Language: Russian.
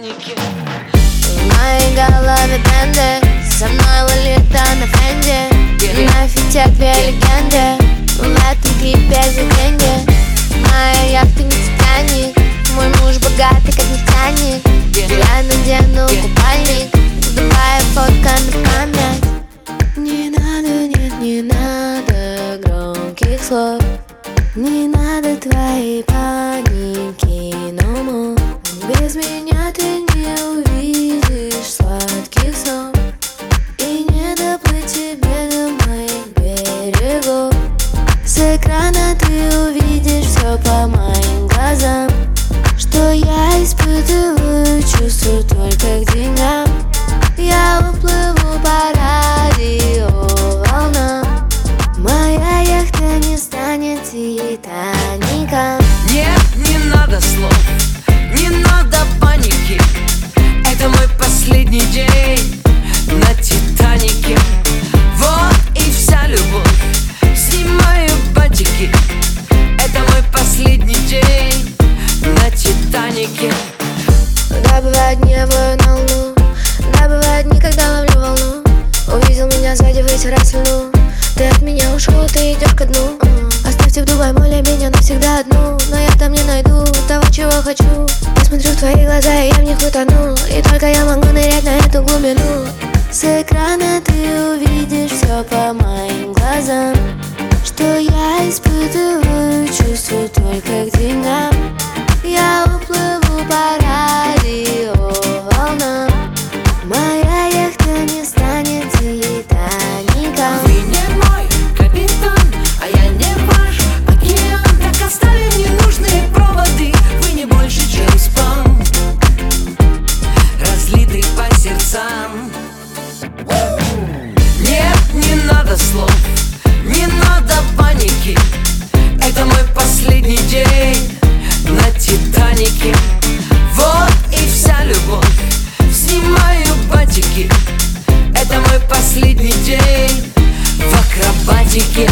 Титанике. В моей голове тренды, со мной Лолита на френде. На фите две легенды, в этом клипе за деньги. Моя яхта не Титаник, мой муж богатый как нефтяник. Я надену купальник, Дубая фотка на память. Не надо, нет, не надо громких слов, не надо твоей паники, no more. Без меня ты не увидишь сладких снов, и не доплыть тебе до моих берегов. С экрана ты увидишь все по моим глазам, что я испытываю чувства только к деньгам. Я уплыву по радиоволнам, моя яхта не станет Титаником. Нет, не надо слов, не надо паники. Это мой последний день на Титанике. Вот и вся любовь, снимаю батики. Это мой последний день на Титанике. Да, бывают дни, я плыву на луну. Да, бывают дни, когда ловлю волну. Увидел меня сзади, вытирай слюну. Ты от меня ушел, ты идешь ко дну. Оставьте в Дубае море меня навсегда одну. Но я там не найду того, чего хочу. Я смотрю в твои глаза, и я в них утону. И только я могу нырять на эту глубину. С экрана ты увидишь все по моим глазам, что я испытываю чувства только к деньгам. Я уплыву по радиоволнам, моя яхта не станет Титаником. Вы не мой капитан, а я не ваш океан. Так оставим ненужные проводы. Вы не больше, чем спам, разлитый по сердцам. Нет, не надо слов, не надо паники. Это мой последний день на Титанике. Вот и вся любовь, снимаю батики. Это мой последний день в акробатике.